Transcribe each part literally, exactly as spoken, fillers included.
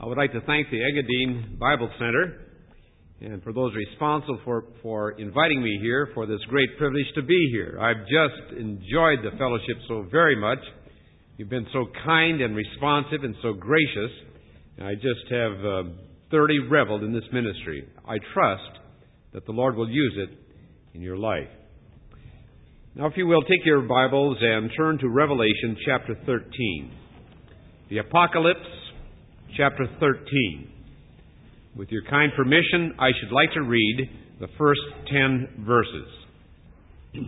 I would like to thank the Engadine Bible Center and for those responsible for, for inviting me here for this great privilege to be here. I've just enjoyed the fellowship so very much. You've been so kind and responsive and so gracious. I just have uh, thoroughly reveled in this ministry. I trust that the Lord will use it in your life. Now, if you will, take your Bibles and turn to Revelation chapter thirteen. The Apocalypse, chapter thirteen. With your kind permission, I should like to read the first ten verses.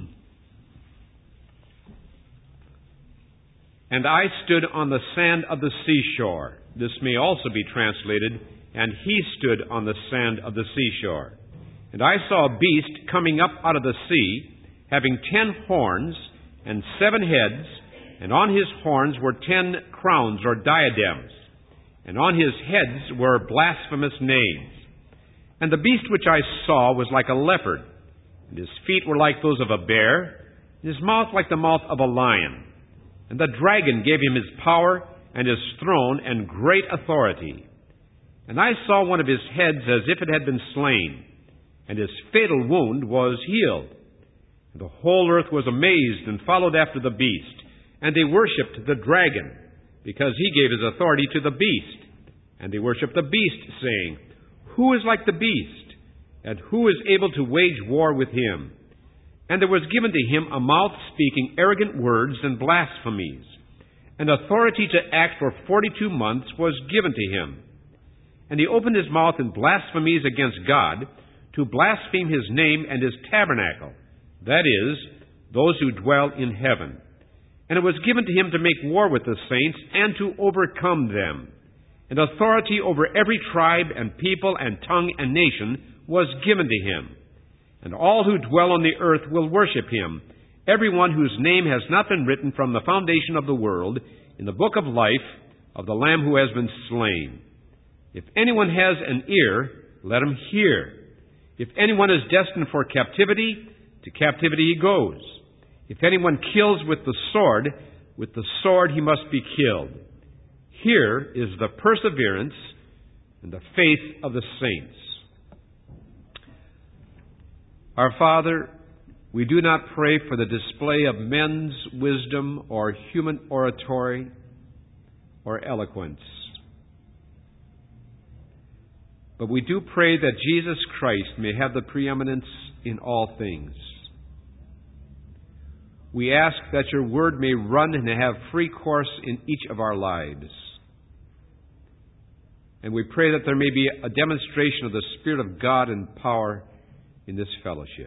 And I stood on the sand of the seashore. This may also be translated, and he stood on the sand of the seashore. And I saw a beast coming up out of the sea, having ten horns and seven heads, and on his horns were ten crowns or diadems, and on his heads were blasphemous names. And the beast which I saw was like a leopard, and his feet were like those of a bear, and his mouth like the mouth of a lion. And the dragon gave him his power and his throne and great authority. And I saw one of his heads as if it had been slain, and his fatal wound was healed. And the whole earth was amazed and followed after the beast, and they worshipped the dragon, because he gave his authority to the beast. And they worshipped the beast, saying, Who is like the beast? And who is able to wage war with him? And there was given to him a mouth speaking arrogant words and blasphemies. And authority to act for forty-two months was given to him. And he opened his mouth in blasphemies against God, to blaspheme his name and his tabernacle, that is, those who dwell in heaven. And it was given to him to make war with the saints and to overcome them. And authority over every tribe and people and tongue and nation was given to him. And all who dwell on the earth will worship him, everyone whose name has not been written from the foundation of the world in the book of life of the Lamb who has been slain. If anyone has an ear, let him hear. If anyone is destined for captivity, to captivity he goes. If anyone kills with the sword, with the sword he must be killed. Here is the perseverance and the faith of the saints. Our Father, we do not pray for the display of men's wisdom or human oratory or eloquence. But we do pray that Jesus Christ may have the preeminence in all things. We ask that your word may run and have free course in each of our lives. And we pray that there may be a demonstration of the Spirit of God and power in this fellowship.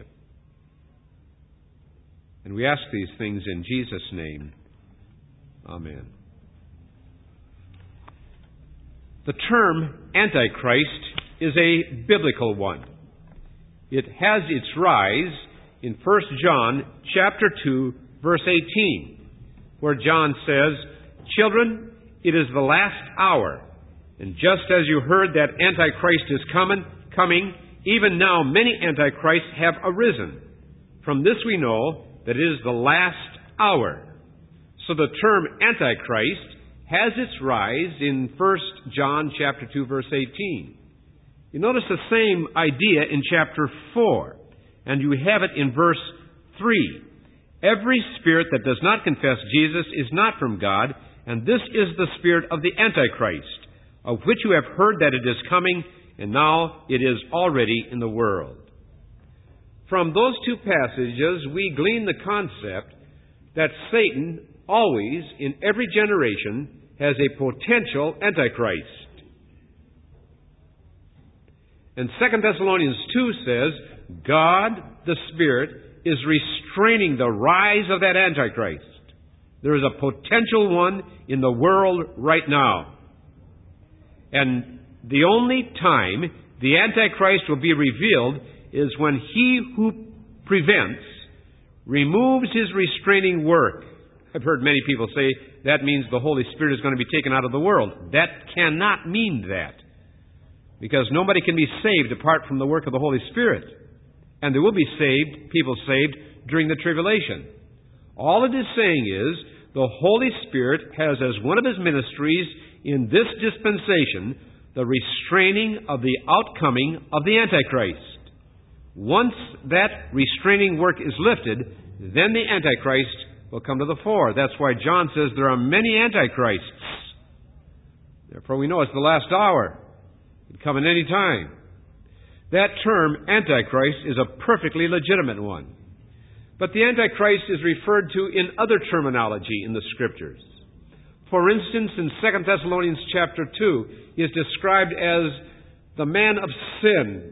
And we ask these things in Jesus' name. Amen. The term Antichrist is a biblical one. It has its rise in First John chapter two, verse eighteen, where John says, Children, it is the last hour, and just as you heard that Antichrist is coming, coming, even now many Antichrists have arisen. From this we know that it is the last hour. So the term Antichrist has its rise in First John chapter two, verse eighteen. You notice the same idea in chapter four. And you have it in verse three. Every spirit that does not confess Jesus is not from God, and this is the spirit of the Antichrist, of which you have heard that it is coming, and now it is already in the world. From those two passages, we glean the concept that Satan always, in every generation, has a potential Antichrist. And Second Thessalonians two says, God, the Spirit, is restraining the rise of that Antichrist. There is a potential one in the world right now. And the only time the Antichrist will be revealed is when he who prevents removes his restraining work. I've heard many people say that means the Holy Spirit is going to be taken out of the world. That cannot mean that, because nobody can be saved apart from the work of the Holy Spirit. And there will be saved, people saved, during the tribulation. All it is saying is the Holy Spirit has as one of his ministries in this dispensation the restraining of the outcoming of the Antichrist. Once that restraining work is lifted, then the Antichrist will come to the fore. That's why John says there are many Antichrists. Therefore we know it's the last hour. It can come at any time. That term, Antichrist, is a perfectly legitimate one. But the Antichrist is referred to in other terminology in the Scriptures. For instance, in Second Thessalonians chapter two, he is described as the man of sin,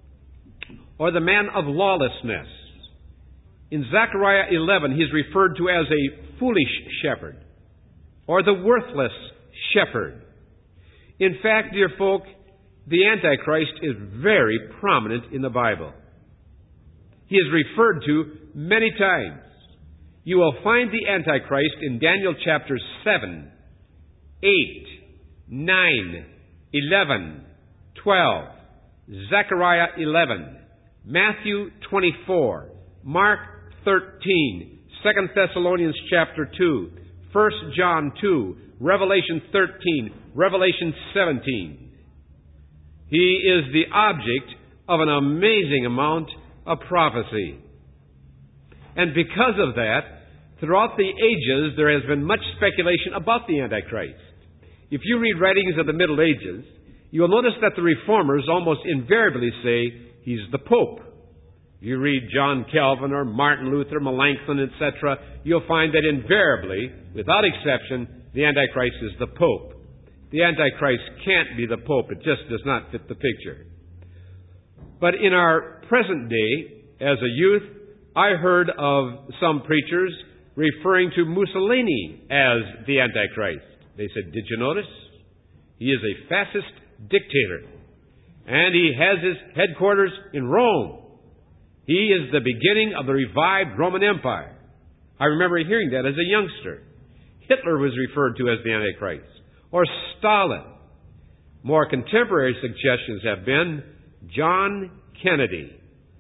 or the man of lawlessness. In Zechariah eleven, he is referred to as a foolish shepherd, or the worthless shepherd. In fact, dear folk, the Antichrist is very prominent in the Bible. He is referred to many times. You will find the Antichrist in Daniel chapters seven, eight, nine, eleven, twelve, Zechariah eleven, Matthew twenty-four, Mark thirteen, Second Thessalonians chapter two, First John two, Revelation thirteen, Revelation seventeen. He is the object of an amazing amount of prophecy. And because of that, throughout the ages, there has been much speculation about the Antichrist. If you read writings of the Middle Ages, you will notice that the Reformers almost invariably say he's the Pope. You read John Calvin or Martin Luther, Melanchthon, et cetera, you'll find that invariably, without exception, the Antichrist is the Pope. The Antichrist can't be the Pope. It just does not fit the picture. But in our present day, as a youth, I heard of some preachers referring to Mussolini as the Antichrist. They said, did you notice? He is a fascist dictator. And he has his headquarters in Rome. He is the beginning of the revived Roman Empire. I remember hearing that as a youngster. Hitler was referred to as the Antichrist. Or Stalin. More contemporary suggestions have been John Kennedy.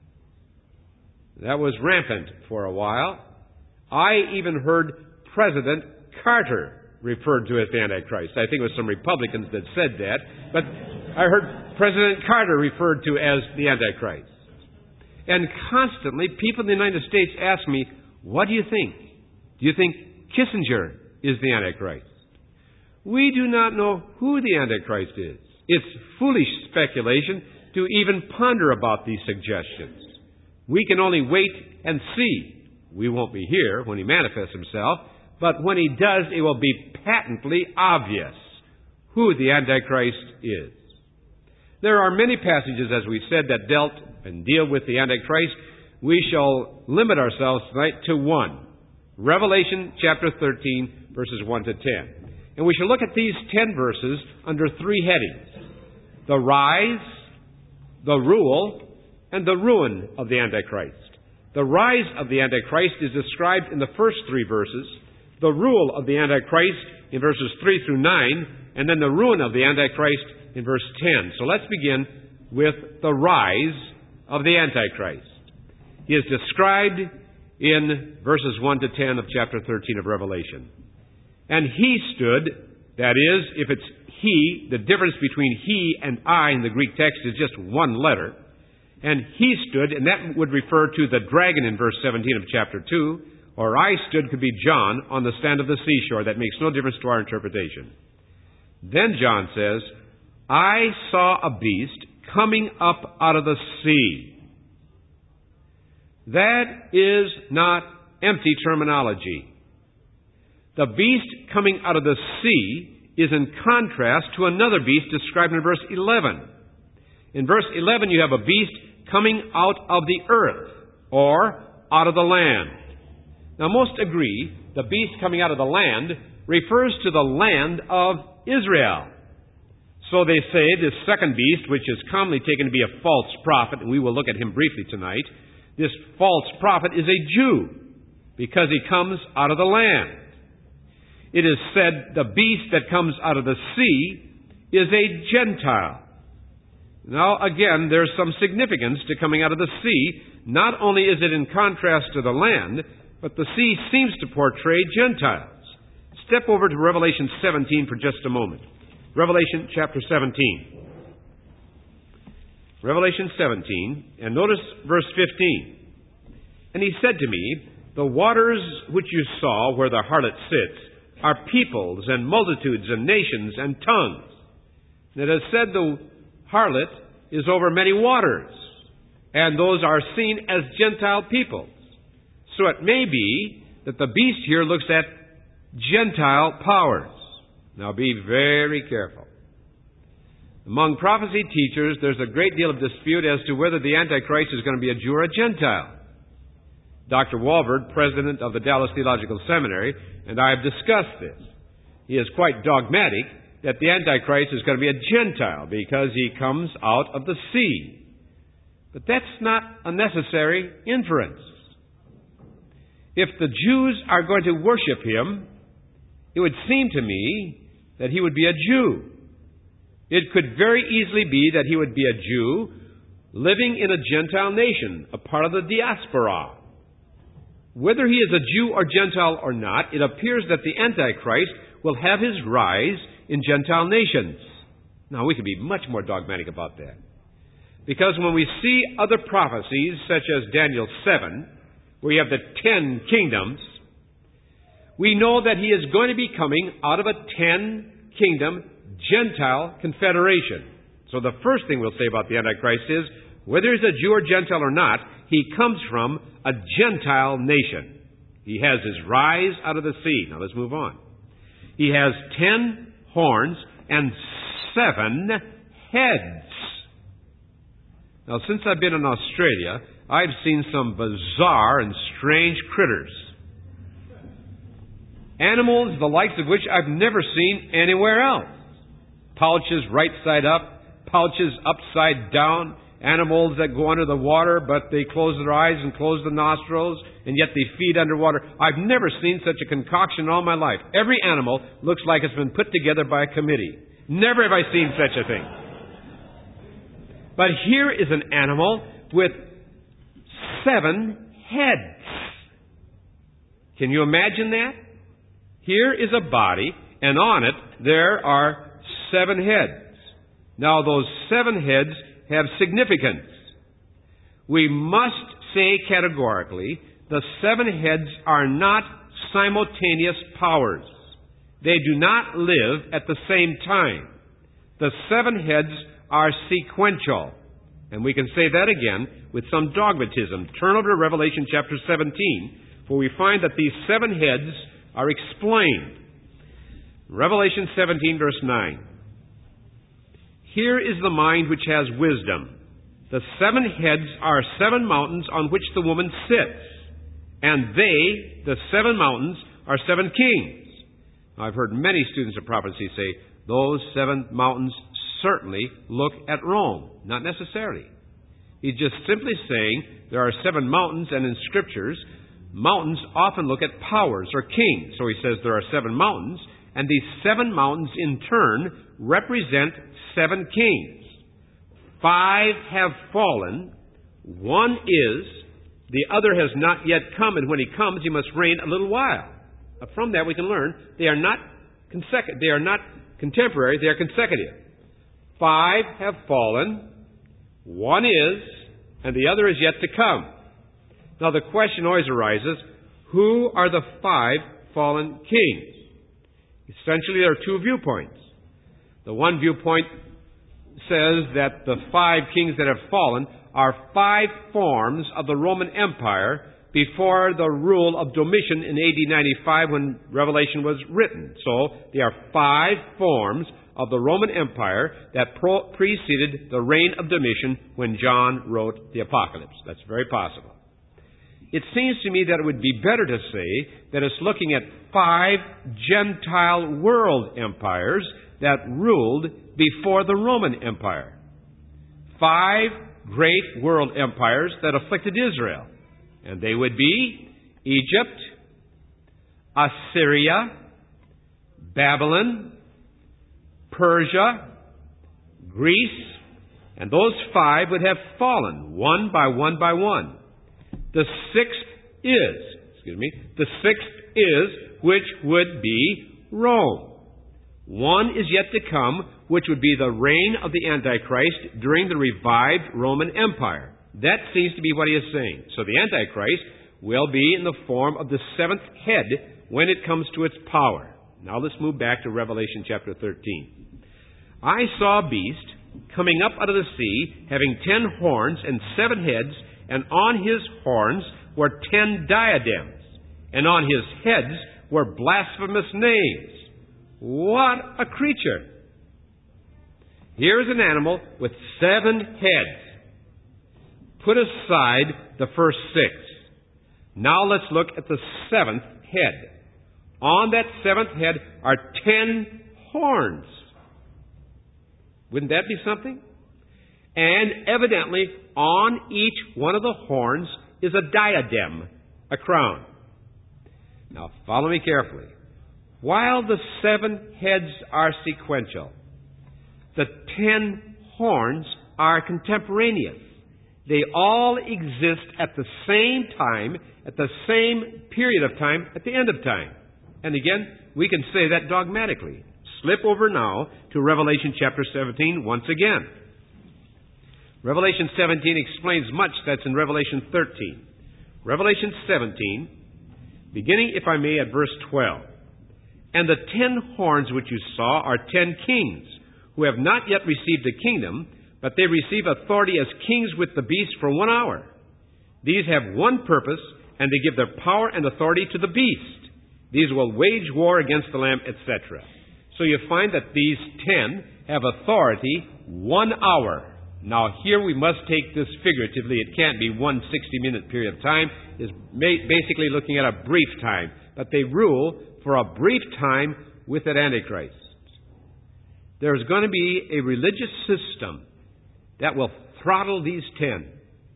That was rampant for a while. I even heard President Carter referred to as the Antichrist. I think it was some Republicans that said that. But I heard President Carter referred to as the Antichrist. And constantly, people in the United States ask me, what do you think? Do you think Kissinger is the Antichrist? We do not know who the Antichrist is. It's foolish speculation to even ponder about these suggestions. We can only wait and see. We won't be here when he manifests himself, but when he does, it will be patently obvious who the Antichrist is. There are many passages, as we said, that dealt and deal with the Antichrist. We shall limit ourselves tonight to one. Revelation chapter thirteen, verses one to ten. And we shall look at these ten verses under three headings. The rise, the rule, and the ruin of the Antichrist. The rise of the Antichrist is described in the first three verses, the rule of the Antichrist in verses three through nine, and then the ruin of the Antichrist in verse ten. So let's begin with the rise of the Antichrist. He is described in verses one to ten of chapter thirteen of Revelation. And he stood, that is, if it's he, the difference between he and I in the Greek text is just one letter. And he stood, and that would refer to the dragon in verse seventeen of chapter two, or I stood could be John on the sand of the seashore. That makes no difference to our interpretation. Then John says, I saw a beast coming up out of the sea. That is not empty terminology. The beast coming out of the sea is in contrast to another beast described in verse eleven. In verse eleven, you have a beast coming out of the earth, or out of the land. Now, most agree the beast coming out of the land refers to the land of Israel. So they say this second beast, which is commonly taken to be a false prophet, and we will look at him briefly tonight, this false prophet is a Jew, because he comes out of the land. It is said the beast that comes out of the sea is a Gentile. Now, again, there's some significance to coming out of the sea. Not only is it in contrast to the land, but the sea seems to portray Gentiles. Step over to Revelation seventeen for just a moment. Revelation chapter seventeen. Revelation seventeen, and notice verse fifteen. And he said to me, the waters which you saw where the harlot sits are peoples and multitudes and nations and tongues. And it has said the harlot is over many waters, and those are seen as Gentile peoples. So it may be that the beast here looks at Gentile powers. Now be very careful. Among prophecy teachers, there's a great deal of dispute as to whether the Antichrist is going to be a Jew or a Gentile. Doctor Walvoord, president of the Dallas Theological Seminary, and I have discussed this. He is quite dogmatic that the Antichrist is going to be a Gentile because he comes out of the sea. But that's not a necessary inference. If the Jews are going to worship him, it would seem to me that he would be a Jew. It could very easily be that he would be a Jew living in a Gentile nation, a part of the diaspora. Whether he is a Jew or Gentile or not, it appears that the Antichrist will have his rise in Gentile nations. Now, we could be much more dogmatic about that. Because when we see other prophecies, such as Daniel seven, where you have the ten kingdoms, we know that he is going to be coming out of a ten-kingdom Gentile confederation. So the first thing we'll say about the Antichrist is, whether he's a Jew or Gentile or not, he comes from a Gentile nation. He has his rise out of the sea. Now let's move on. He has ten horns and seven heads. Now, since I've been in Australia, I've seen some bizarre and strange critters. Animals the likes of which I've never seen anywhere else. Pouches right side up, pouches upside down, animals that go under the water, but they close their eyes and close the nostrils, and yet they feed underwater. I've never seen such a concoction in all my life. Every animal looks like it's been put together by a committee. Never have I seen such a thing. But here is an animal with seven heads. Can you imagine that? Here is a body, and on it there are seven heads. Now, those seven heads have significance. We must say categorically, the seven heads are not simultaneous powers. They do not live at the same time. The seven heads are sequential. And we can say that again with some dogmatism. Turn over to Revelation chapter seventeen, for we find that these seven heads are explained. Revelation seventeen, verse nine. Here is the mind which has wisdom. The seven heads are seven mountains on which the woman sits, and they, the seven mountains, are seven kings. Now, I've heard many students of prophecy say, those seven mountains certainly look at Rome. Not necessarily. He's just simply saying there are seven mountains, and in Scriptures, mountains often look at powers or kings. So he says there are seven mountains, and these seven mountains in turn represent seven kings. Five have fallen. One is. The other has not yet come, and when he comes, he must reign a little while. Now, from that we can learn they are not consecutive. They are not contemporary. They are consecutive. Five have fallen. One is, and the other is yet to come. Now, the question always arises, who are the five fallen kings? Essentially, there are two viewpoints. The one viewpoint says that the five kings that have fallen are five forms of the Roman Empire before the rule of Domitian in A D ninety-five when Revelation was written. So, they are five forms of the Roman Empire that pro- preceded the reign of Domitian when John wrote the Apocalypse. That's very possible. It seems to me that it would be better to say that it's looking at five Gentile world empires that ruled before the Roman Empire. Five great world empires that afflicted Israel. And they would be Egypt, Assyria, Babylon, Persia, Greece, and those five would have fallen one by one by one. The sixth is, excuse me, the sixth is, which would be Rome. One is yet to come, which would be the reign of the Antichrist during the revived Roman Empire. That seems to be what he is saying. So the Antichrist will be in the form of the seventh head when it comes to its power. Now let's move back to Revelation chapter thirteen. I saw a beast coming up out of the sea, having ten horns and seven heads, and on his horns were ten diadems, and on his heads were blasphemous names. What a creature! Here is an animal with seven heads. Put aside the first six. Now let's look at the seventh head. On that seventh head are ten horns. Wouldn't that be something? And evidently, on each one of the horns is a diadem, a crown. Now, follow me carefully. While the seven heads are sequential, the ten horns are contemporaneous. They all exist at the same time, at the same period of time, at the end of time. And again, we can say that dogmatically. Slip over now to Revelation chapter seventeen once again. Revelation seventeen explains much that's in Revelation thirteen. Revelation seventeen, beginning, if I may, at verse twelve. And the ten horns which you saw are ten kings, who have not yet received a kingdom, but they receive authority as kings with the beast for one hour. These have one purpose, and they give their power and authority to the beast. These will wage war against the Lamb, et cetera. So you find that these ten have authority one hour. Now here we must take this figuratively. It can't be one sixty-minute period of time. It's basically looking at a brief time. But they rule for a brief time with that Antichrist. There's going to be a religious system that will throttle these ten.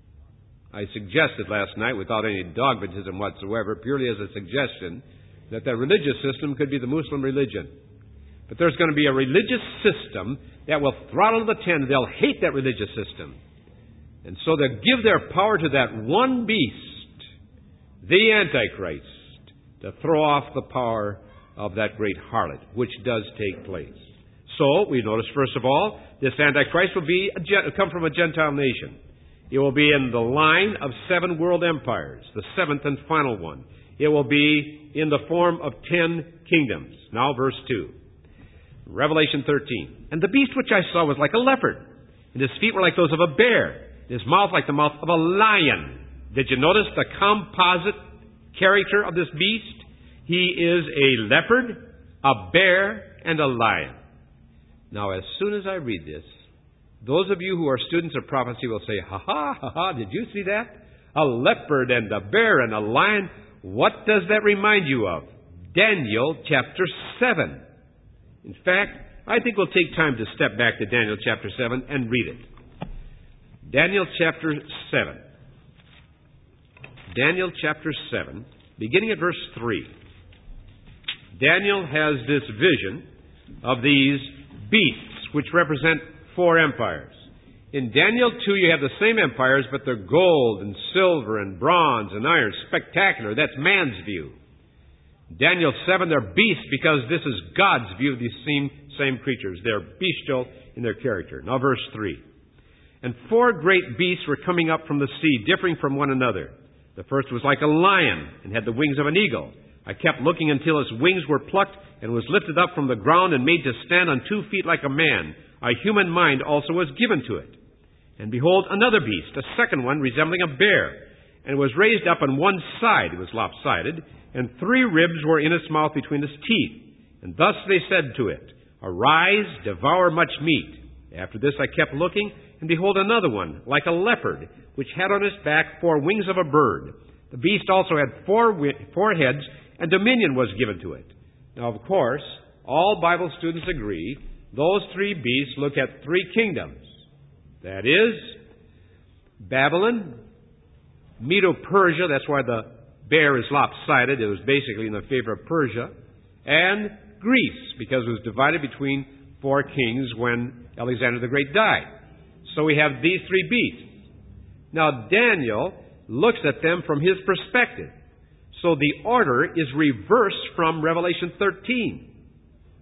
I suggested last night, without any dogmatism whatsoever, purely as a suggestion, that that religious system could be the Muslim religion. But there's going to be a religious system that will throttle the ten. They'll hate that religious system. And so they'll give their power to that one beast, the Antichrist, to throw off the power of that great harlot, which does take place. So, we notice, first of all, this Antichrist will be a, come from a Gentile nation. It will be in the line of seven world empires, the seventh and final one. It will be in the form of ten kingdoms. Now, verse two. Revelation thirteen. And the beast which I saw was like a leopard, and his feet were like those of a bear, and his mouth like the mouth of a lion. Did you notice the composite character of this beast? He is a leopard, a bear, and a lion. Now, as soon as I read this, those of you who are students of prophecy will say, ha ha, ha ha, did you see that? A leopard and a bear and a lion. What does that remind you of? Daniel chapter seven. In fact, I think we'll take time to step back to Daniel chapter seven and read it. Daniel chapter seven. Daniel chapter seven, beginning at verse three. Daniel has this vision of these beasts, which represent four empires. In Daniel two, you have the same empires, but they're gold and silver and bronze and iron. Spectacular. That's man's view. Daniel seven, they're beasts because this is God's view of these same, same creatures. They're bestial in their character. Now verse three. And four great beasts were coming up from the sea, differing from one another. The first was like a lion and had the wings of an eagle. I kept looking until its wings were plucked and was lifted up from the ground and made to stand on two feet like a man. A human mind also was given to it. And behold, another beast, a second one resembling a bear, and it was raised up on one side. It was lopsided, and three ribs were in its mouth between its teeth. And thus they said to it, Arise, devour much meat. After this I kept looking, and behold, another one, like a leopard, which had on its back four wings of a bird. The beast also had four, wi- four heads, and dominion was given to it. Now, of course, all Bible students agree, those three beasts look at three kingdoms. That is, Babylon, Medo-Persia, that's why the bear is lopsided, it was basically in the favor of Persia, and Greece, because it was divided between four kings when Alexander the Great died. So we have these three beasts. Now, Daniel looks at them from his perspective. So the order is reversed from Revelation thirteen.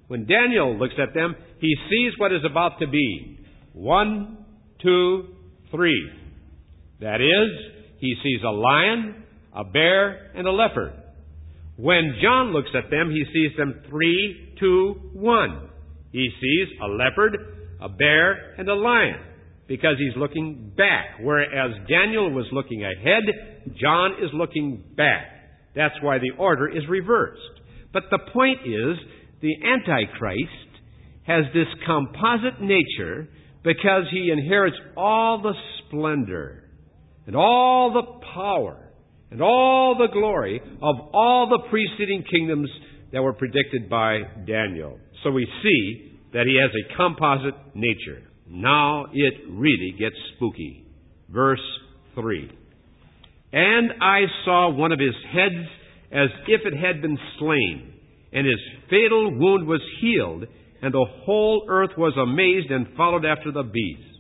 When Daniel looks at them, he sees what is about to be. One, two, three. That is, he sees a lion, a bear, and a leopard. When John looks at them, he sees them three, two, one. He sees a leopard, a bear, and a lion, because he's looking back. Whereas Daniel was looking ahead, John is looking back. That's why the order is reversed. But the point is, the Antichrist has this composite nature because he inherits all the splendor and all the power and all the glory of all the preceding kingdoms that were predicted by Daniel. So we see that he has a composite nature. Now it really gets spooky. Verse three. And I saw one of his heads as if it had been slain, and his fatal wound was healed, and the whole earth was amazed and followed after the beast.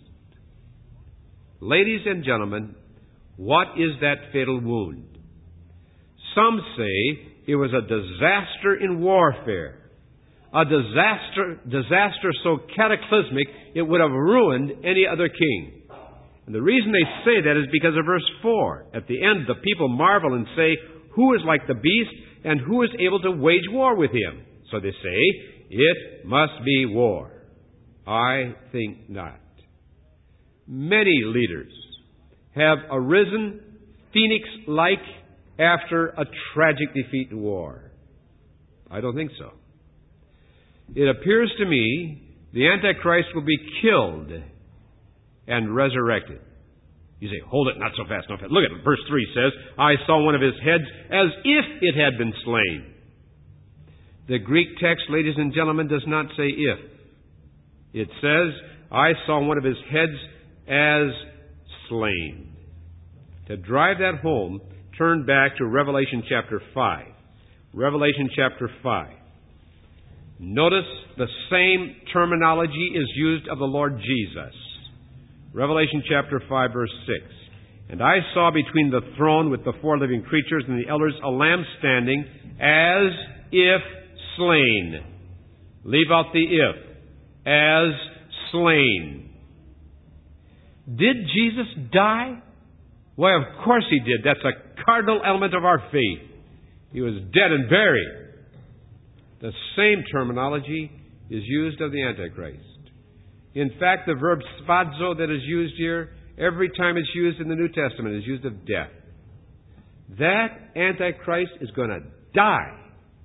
Ladies and gentlemen, what is that fatal wound? Some say it was a disaster in warfare. A disaster, disaster so cataclysmic it would have ruined any other king. And the reason they say that is because of verse four. At the end, the people marvel and say, who is like the beast, and who is able to wage war with him? So they say, it must be war. I think not. Many leaders have arisen phoenix-like after a tragic defeat in war. I don't think so. It appears to me the Antichrist will be killed and resurrected. You say, hold it, not so fast, not fast. Look at it. Verse three says, I saw one of his heads as if it had been slain. The Greek text, ladies and gentlemen, does not say if. It says, I saw one of his heads as slain. To drive that home, turn back to Revelation chapter five. Revelation chapter five. Notice the same terminology is used of the Lord Jesus. Revelation chapter five, verse six. And I saw between the throne with the four living creatures and the elders a lamb standing as if slain. Leave out the if. As slain. Did Jesus die? Why, of course he did. That's a cardinal element of our faith. He was dead and buried. The same terminology is used of the Antichrist. In fact, the verb spazo that is used here, every time it's used in the New Testament, is used of death. That Antichrist is going to die.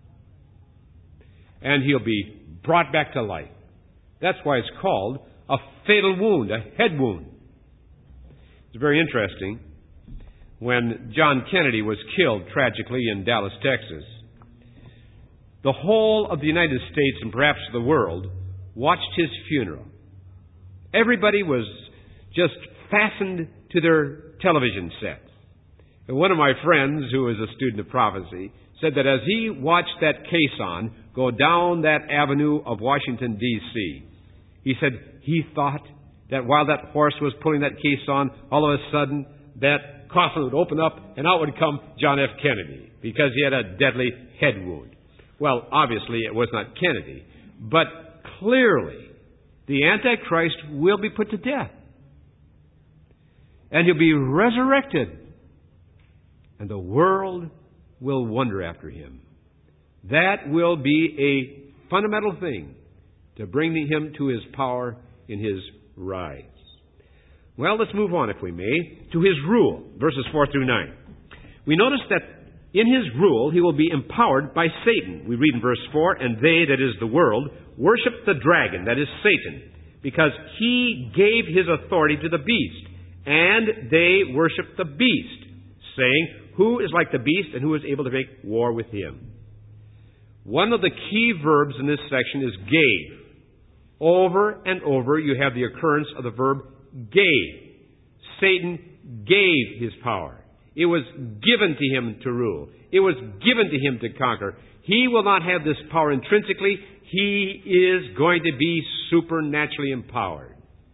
And he'll be brought back to life. That's why it's called a fatal wound, a head wound. It's very interesting. When John Kennedy was killed tragically in Dallas, Texas, the whole of the United States and perhaps the world watched his funeral. Everybody was just fastened to their television sets. And one of my friends, who is a student of prophecy, said that as he watched that caisson go down that avenue of Washington, D C, he said he thought that while that horse was pulling that caisson, all of a sudden that coffin would open up and out would come John F. Kennedy, because he had a deadly head wound. Well, obviously it was not Kennedy, but clearly the Antichrist will be put to death. And he'll be resurrected. And the world will wonder after him. That will be a fundamental thing to bring him to his power in his rise. Well, let's move on, if we may, to his rule, verses four through nine. We notice that in his rule, he will be empowered by Satan. We read in verse four, and they, that is the world, worship the dragon, that is Satan, because he gave his authority to the beast, and they worship the beast, saying, who is like the beast and who is able to make war with him? One of the key verbs in this section is gave. Over and over you have the occurrence of the verb gave. Satan gave his power. It was given to him to rule. It was given to him to conquer. He will not have this power intrinsically. He is going to be supernaturally empowered.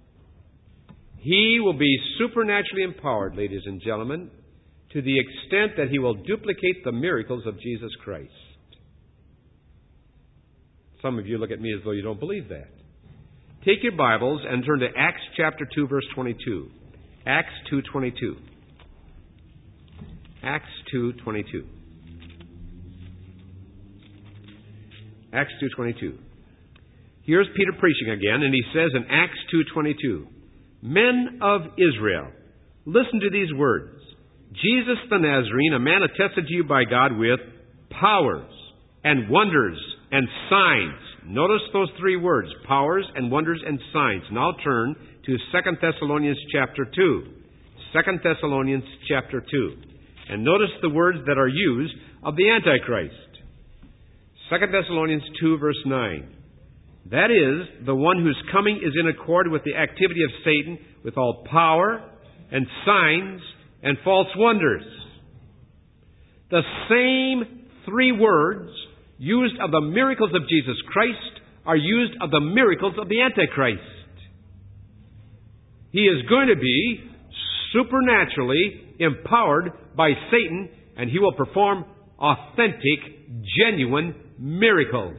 He will be supernaturally empowered, ladies and gentlemen, to the extent that he will duplicate the miracles of Jesus Christ. some of you look at me as though you don't believe that. Take your Bibles and turn to Acts chapter two, verse twenty-two. Acts two twenty-two. Acts two twenty-two. Acts two twenty-two. Here's Peter preaching again, and he says in Acts two twenty-two, Men of Israel, listen to these words. Jesus the Nazarene, a man attested to you by God with powers and wonders and signs. Notice those three words, powers and wonders and signs. Now turn to Second Thessalonians chapter two. Second Thessalonians chapter two. And notice the words that are used of the Antichrist. Second Thessalonians two, verse nine. That is, the one whose coming is in accord with the activity of Satan, with all power and signs and false wonders. The same three words used of the miracles of Jesus Christ are used of the miracles of the Antichrist. He is going to be supernaturally empowered by Satan, and he will perform authentic, genuine miracles.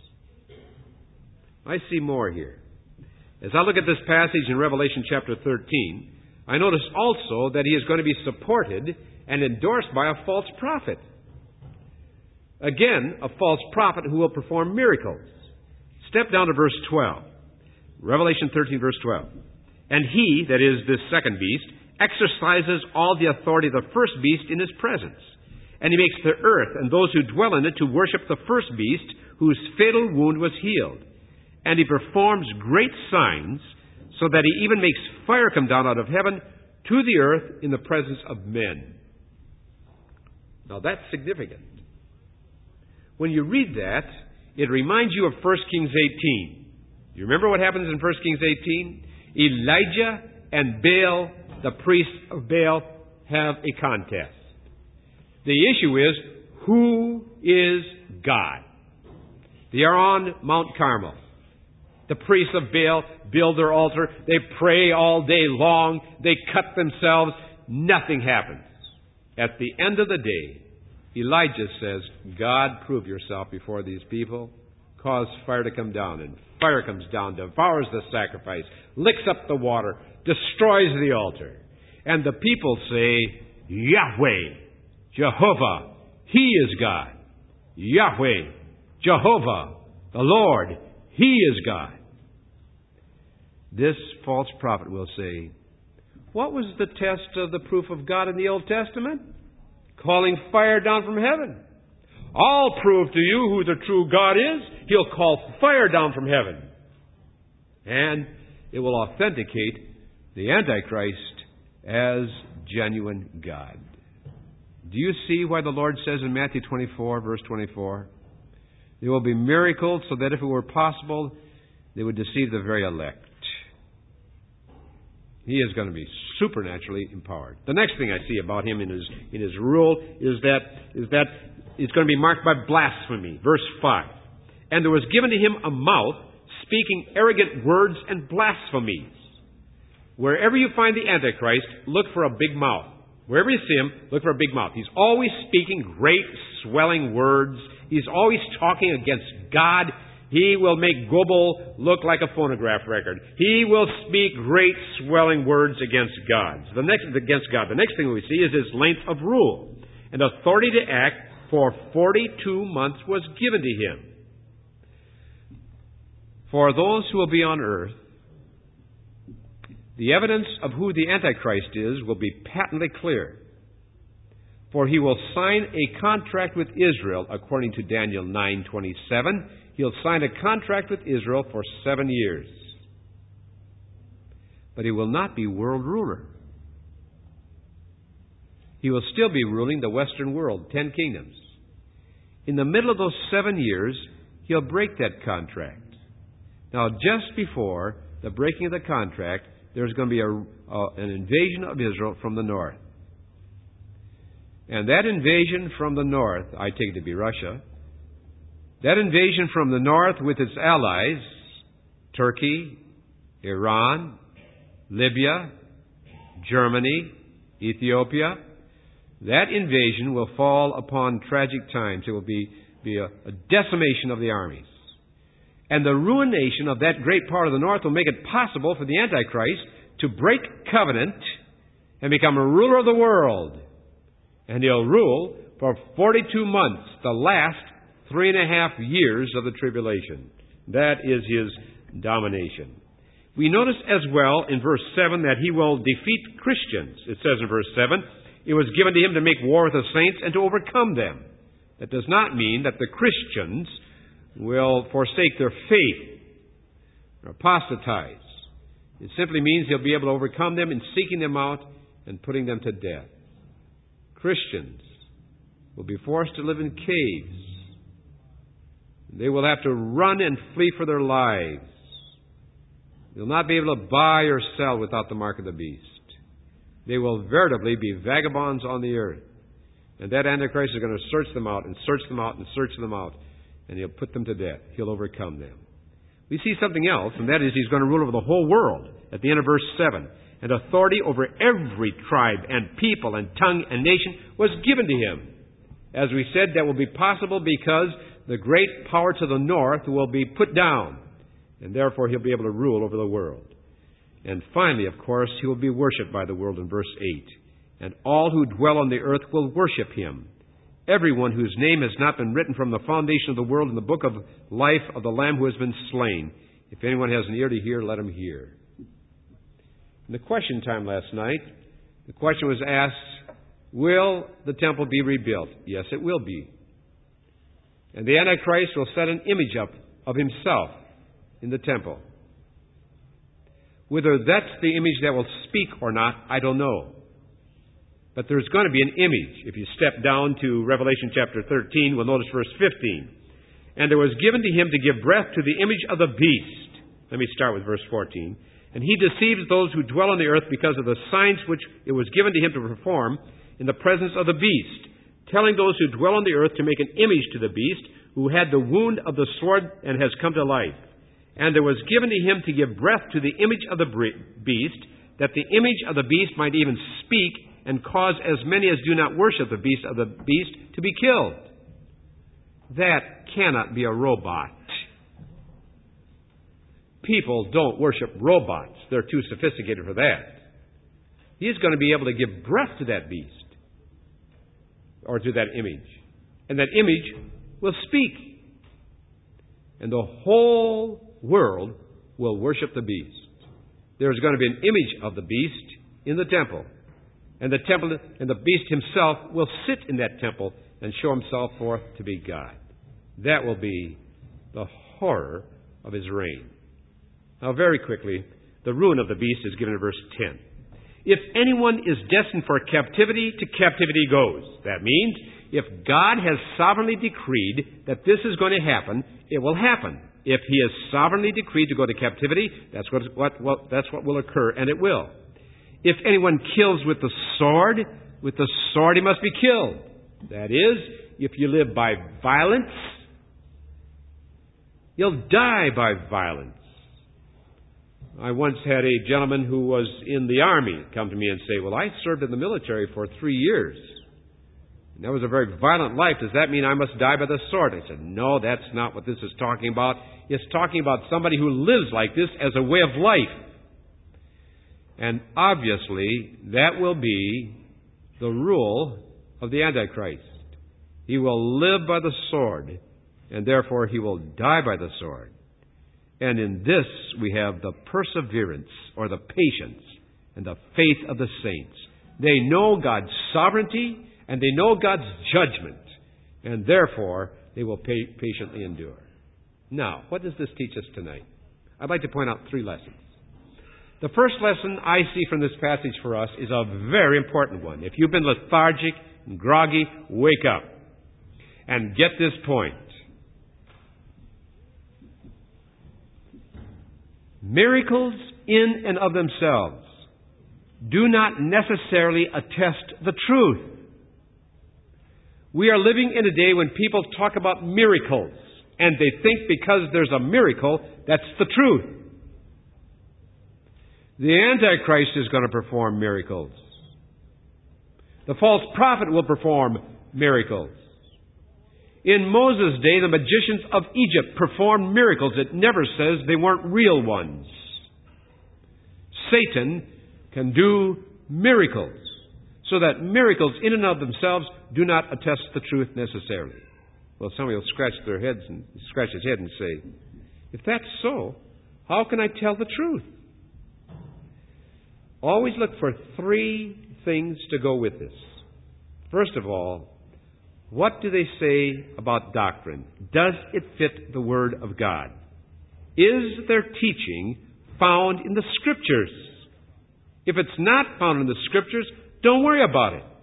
I see more here. As I look at this passage in Revelation chapter thirteen, I notice also that he is going to be supported and endorsed by a false prophet. Again, a false prophet who will perform miracles. Step down to verse twelve. Revelation thirteen, verse twelve. And he, that is this second beast, exercises all the authority of the first beast in his presence. And he makes the earth and those who dwell in it to worship the first beast, whose fatal wound was healed. And he performs great signs, so that he even makes fire come down out of heaven to the earth in the presence of men. Now that's significant. When you read that, it reminds you of First Kings eighteen. You remember what happens in First Kings eighteen? Elijah and Baal, the priest of Baal, have a contest. The issue is, who is God? They are on Mount Carmel. The priests of Baal build their altar. They pray all day long. They cut themselves. Nothing happens. At the end of the day, Elijah says, God, prove yourself before these people. Cause fire to come down. And fire comes down, devours the sacrifice, licks up the water, destroys the altar. And the people say, Yahweh, Jehovah, He is God. Yahweh, Jehovah, the Lord, He is God. This false prophet will say, what was the test of the proof of God in the Old Testament? Calling fire down from heaven. I'll prove to you who the true God is. He'll call fire down from heaven. And it will authenticate the Antichrist as genuine God. Do you see why the Lord says in Matthew twenty-four, verse twenty-four, there will be miracles so that if it were possible, they would deceive the very elect. He is going to be supernaturally empowered. The next thing I see about him in his in his rule is that is that it's going to be marked by blasphemy. Verse five. And there was given to him a mouth speaking arrogant words and blasphemies. Wherever you find the Antichrist, look for a big mouth. Wherever you see him, look for a big mouth. He's always speaking great, swelling words. He's always talking against God. He will make Gobel look like a phonograph record. He will speak great, swelling words against God. The next, against God. The next thing we see is his length of rule. And authority to act for forty-two months was given to him. For those who will be on earth, the evidence of who the Antichrist is will be patently clear. For he will sign a contract with Israel, according to Daniel nine twenty-seven. He'll sign a contract with Israel for seven years. But he will not be world ruler. He will still be ruling the Western world, ten kingdoms. In the middle of those seven years, he'll break that contract. Now, just before the breaking of the contract, there's going to be a, a, an invasion of Israel from the north. And that invasion from the north, I take it to be Russia, that invasion from the north with its allies, Turkey, Iran, Libya, Germany, Ethiopia, that invasion will fall upon tragic times. It will be, be a, a decimation of the armies. And the ruination of that great part of the north will make it possible for the Antichrist to break covenant and become a ruler of the world. And he'll rule for forty-two months, the last three and a half years of the tribulation. That is his domination. We notice as well in verse seven that he will defeat Christians. It says in verse seven, it was given to him to make war with the saints and to overcome them. That does not mean that the Christians will forsake their faith or apostatize. It simply means he'll be able to overcome them in seeking them out and putting them to death. Christians will be forced to live in caves. They will have to run and flee for their lives. They'll not be able to buy or sell without the mark of the beast. They will veritably be vagabonds on the earth. And that Antichrist is going to search them out and search them out and search them out. And he'll put them to death. He'll overcome them. We see something else, and that is he's going to rule over the whole world at the end of verse seven. And authority over every tribe and people and tongue and nation was given to him. As we said, that will be possible because the great power to the north will be put down. And therefore he'll be able to rule over the world. And finally, of course, he will be worshipped by the world in verse eight. And all who dwell on the earth will worship him. Everyone whose name has not been written from the foundation of the world in the book of life of the Lamb who has been slain. If anyone has an ear to hear, let him hear. In the question time last night, the question was asked, will the temple be rebuilt? Yes, it will be. And the Antichrist will set an image up of himself in the temple. Whether that's the image that will speak or not, I don't know. But there's going to be an image. If you step down to Revelation chapter thirteen, we'll notice verse fifteen. And there was given to him to give breath to the image of the beast. Let me start with verse fourteen. And he deceives those who dwell on the earth because of the signs which it was given to him to perform in the presence of the beast, telling those who dwell on the earth to make an image to the beast, who had the wound of the sword and has come to life. And there was given to him to give breath to the image of the beast, that the image of the beast might even speak and cause as many as do not worship the beast of the beast to be killed. That cannot be a robot. People don't worship robots. They're too sophisticated for that. He's going to be able to give breath to that beast or to that image. And that image will speak. And the whole world will worship the beast. There's going to be an image of the beast in the temple. And the temple and the beast himself will sit in that temple and show himself forth to be God. That will be the horror of his reign. Now, very quickly, the ruin of the beast is given in verse ten. If anyone is destined for captivity, to captivity goes. That means if God has sovereignly decreed that this is going to happen, it will happen. If he has sovereignly decreed to go to captivity, that's what, what, what, that's what will occur, and it will. If anyone kills with the sword, with the sword he must be killed. That is, if you live by violence, you'll die by violence. I once had a gentleman who was in the army come to me and say, well, I served in the military for three years. And that was a very violent life. Does that mean I must die by the sword? I said, no, that's not what this is talking about. It's talking about somebody who lives like this as a way of life. And obviously, that will be the rule of the Antichrist. He will live by the sword, and therefore he will die by the sword. And in this we have the perseverance, or the patience, and the faith of the saints. They know God's sovereignty, and they know God's judgment, and therefore they will pa- patiently endure. Now, what does this teach us tonight? I'd like to point out three lessons. The first lesson I see from this passage for us is a very important one. If you've been lethargic and groggy, wake up and get this point. Miracles in and of themselves do not necessarily attest the truth. We are living in a day when people talk about miracles, and they think because there's a miracle, that's the truth. The Antichrist is going to perform miracles. The false prophet will perform miracles. In Moses' day, the magicians of Egypt performed miracles. It never says they weren't real ones. Satan can do miracles, so that miracles in and of themselves do not attest the truth necessarily. Well, somebody will scratch their heads and scratch his head and say, if that's so, how can I tell the truth? Always look for three things to go with this. First of all, what do they say about doctrine? Does it fit the Word of God? Is their teaching found in the Scriptures? If it's not found in the Scriptures, don't worry about it.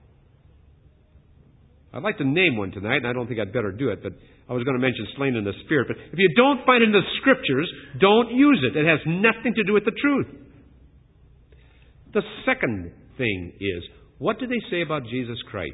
I'd like to name one tonight, and I don't think I'd better do it, but I was going to mention slain in the Spirit. But if you don't find it in the Scriptures, don't use it. It has nothing to do with the truth. The second thing is, what do they say about Jesus Christ?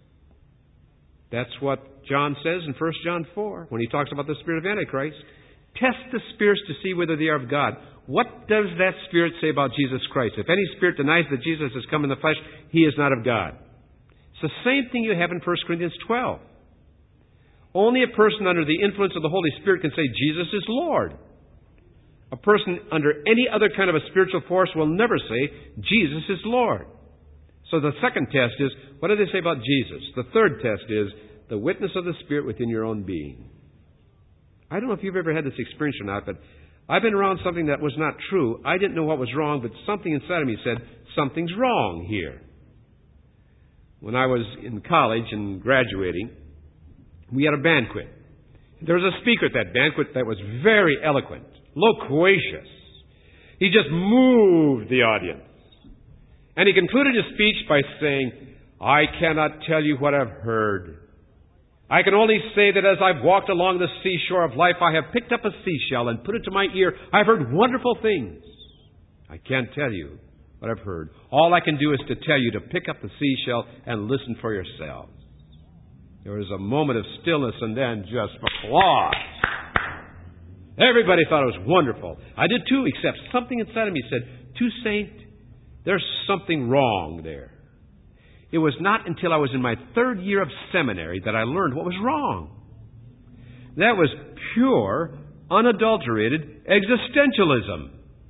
That's what John says in First John four, when he talks about the spirit of Antichrist. Test the spirits to see whether they are of God. What does that spirit say about Jesus Christ? If any spirit denies that Jesus has come in the flesh, he is not of God. It's the same thing you have in First Corinthians twelve. Only a person under the influence of the Holy Spirit can say Jesus is Lord. A person under any other kind of a spiritual force will never say Jesus is Lord. So the second test is, what do they say about Jesus? The third test is the witness of the Spirit within your own being. I don't know if you've ever had this experience or not, but I've been around something that was not true. I didn't know what was wrong, but something inside of me said, something's wrong here. When I was in college and graduating, we had a banquet. There was a speaker at that banquet that was very eloquent, loquacious. He just moved the audience. And he concluded his speech by saying, I cannot tell you what I've heard. I can only say that as I've walked along the seashore of life, I have picked up a seashell and put it to my ear. I've heard wonderful things. I can't tell you what I've heard. All I can do is to tell you to pick up the seashell and listen for yourselves. There was a moment of stillness and then just applause. Everybody thought it was wonderful. I did too, except something inside of me said, Toussaint, there's something wrong there. It was not until I was in my third year of seminary that I learned what was wrong. That was pure, unadulterated existentialism.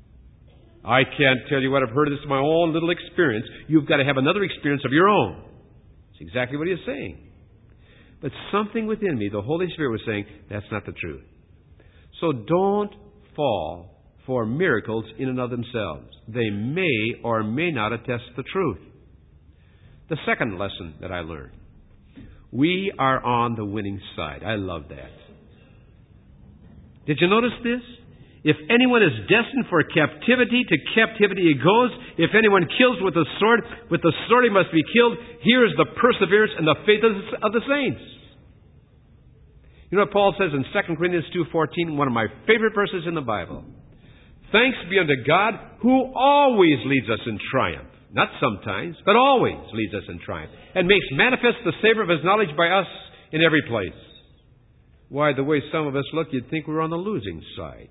I can't tell you what I've heard. This is my own little experience. You've got to have another experience of your own. That's exactly what he is saying. But something within me, the Holy Spirit was saying, that's not the truth. So don't fall for miracles in and of themselves. They may or may not attest the truth. The second lesson that I learned. We are on the winning side. I love that. Did you notice this? If anyone is destined for captivity, to captivity he goes. If anyone kills with the sword, with the sword he must be killed. Here is the perseverance and the faith of the saints. You know what Paul says in Second Corinthians two fourteen, one of my favorite verses in the Bible. Thanks be unto God who always leads us in triumph. Not sometimes, but always leads us in triumph. And makes manifest the savor of His knowledge by us in every place. Why, the way some of us look, you'd think we're on the losing side.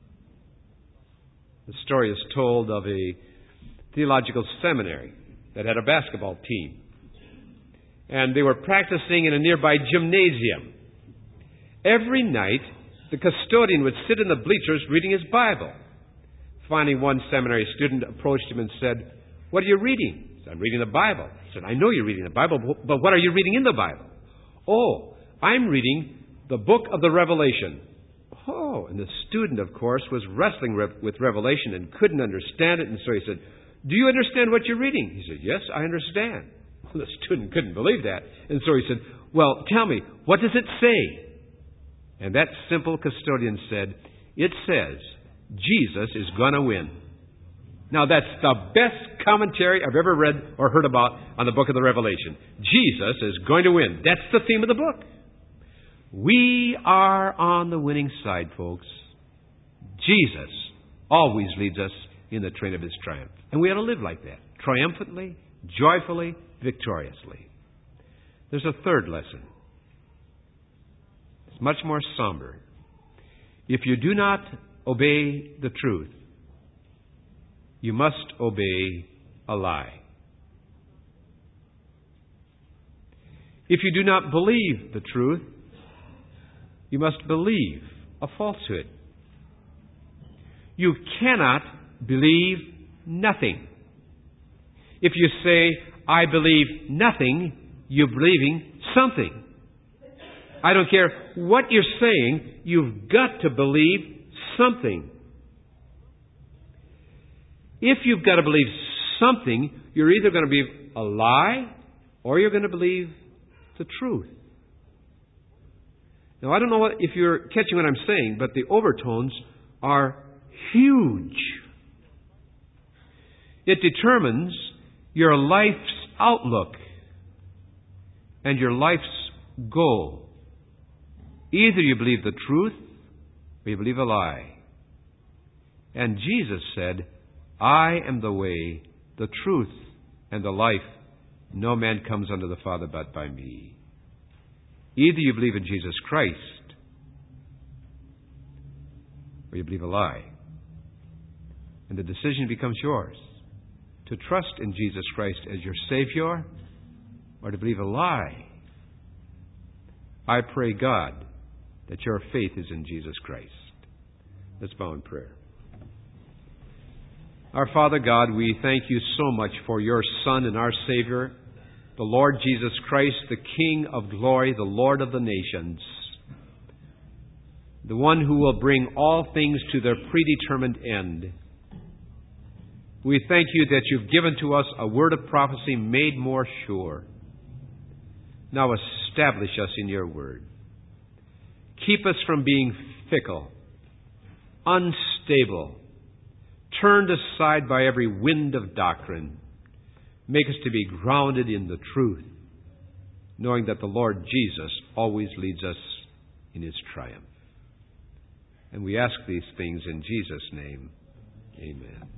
The story is told of a theological seminary that had a basketball team. And they were practicing in a nearby gymnasium. Every night, the custodian would sit in the bleachers reading his Bible. Finally, one seminary student approached him and said, what are you reading? He said, I'm reading the Bible. He said, I know you're reading the Bible, but what are you reading in the Bible? Oh, I'm reading the book of the Revelation. Oh, and the student, of course, was wrestling with Revelation and couldn't understand it. And so he said, do you understand what you're reading? He said, yes, I understand. Well, the student couldn't believe that. And so he said, well, tell me, what does it say? And that simple custodian said, it says, Jesus is going to win. Now, that's the best commentary I've ever read or heard about on the book of the Revelation. Jesus is going to win. That's the theme of the book. We are on the winning side, folks. Jesus always leads us in the train of His triumph. And we ought to live like that. Triumphantly, joyfully, victoriously. There's a third lesson. It's much more somber. If you do not obey the truth, you must obey a lie. If you do not believe the truth, you must believe a falsehood. You cannot believe nothing. If you say, I believe nothing, you're believing something. I don't care what you're saying, you've got to believe something. If you've got to believe something, you're either going to believe a lie or you're going to believe the truth. Now, I don't know if you're catching what I'm saying, but the overtones are huge. It determines your life's outlook and your life's goal. Either you believe the truth or you believe a lie. And Jesus said, I am the way, the truth, and the life. No man comes unto the Father but by me. Either you believe in Jesus Christ or you believe a lie. And the decision becomes yours. To trust in Jesus Christ as your Savior or to believe a lie. I pray, God, that your faith is in Jesus Christ. Let's bow in prayer. Our Father God, we thank you so much for your Son and our Savior, the Lord Jesus Christ, the King of glory, the Lord of the nations, the one who will bring all things to their predetermined end. We thank you that you've given to us a word of prophecy made more sure. Now establish us in your word. Keep us from being fickle, unstable, turned aside by every wind of doctrine. Make us to be grounded in the truth, knowing that the Lord Jesus always leads us in his triumph. And we ask these things in Jesus' name. Amen.